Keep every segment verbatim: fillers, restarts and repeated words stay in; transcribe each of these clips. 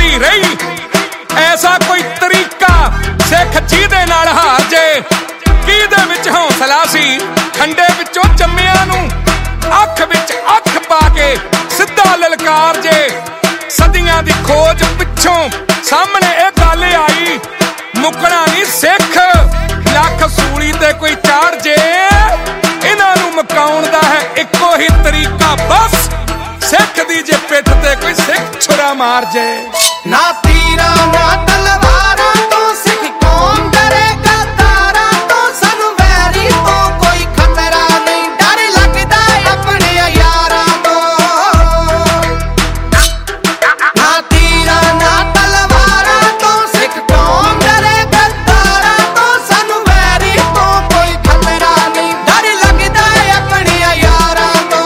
ਢਲੀ रही ऐसा कोई तरीका सिख जिहदे नाल हार जे किहदे विच हौसला सी खंडे विचों जम्मिया नूं अख विच अख पा के सिद्धा ललकार जे सदियां दी खोज पिछों सामने इह गल आई मुकना नहीं सिख लख सूली ते कोई चाड़ जे इन्हां नूं मुकाउण दा है इक्को ही तरीका बस सिख दी जे पिठ ते कोई सिख छुरा मार जे ना तीरा ना तलवारां तो सिख कौन डरेगा तारा तो सानू वैरी तो कोई खतरा नहीं डर लगदा अपने यारां तो ना तीरा ना तलवारां तो सिख कौन डरेगा तारा तो सानू वैरी तो कोई खतरा नहीं डर लगदा अपने यारां तो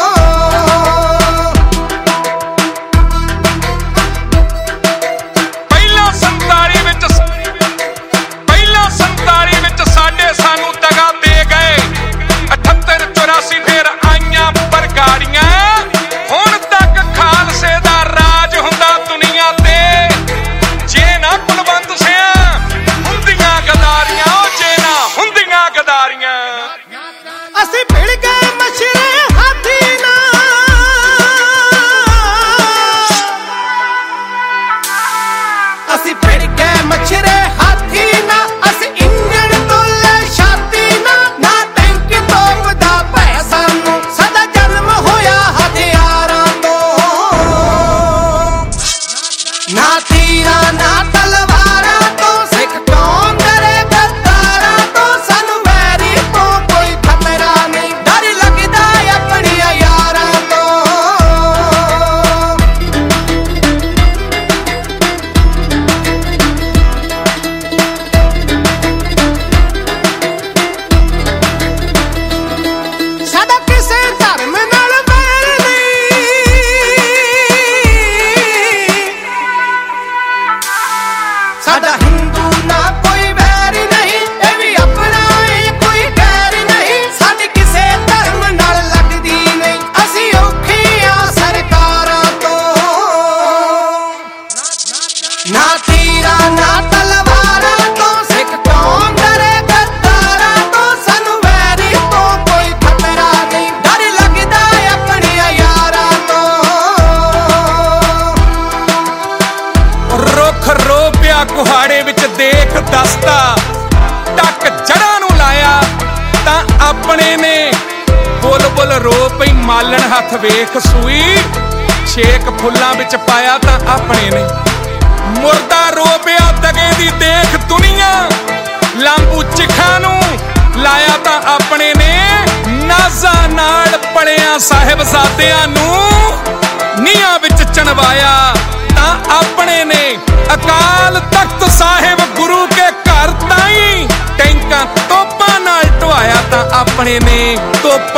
कुहाड़े विच देख दस्ता टक जड़ा नूं लाया तां अपने ने बुल बुल रो पई मालन हथ वेख सूई छेक फुल्लां विच पाया तां अपने ने मुर्दा रो पिया दगे दी देख दुनिया लांबू चिखा नूं लाया तां अपने ने नाज़ां नाल पड़िया साहिबजादियां नूं नीहां विच चणवाया तां अपने ने अकाल तख्त साहिब गुरु के घर ताई टैंकां तोपां नाल ढवाया तां अपने ने तोप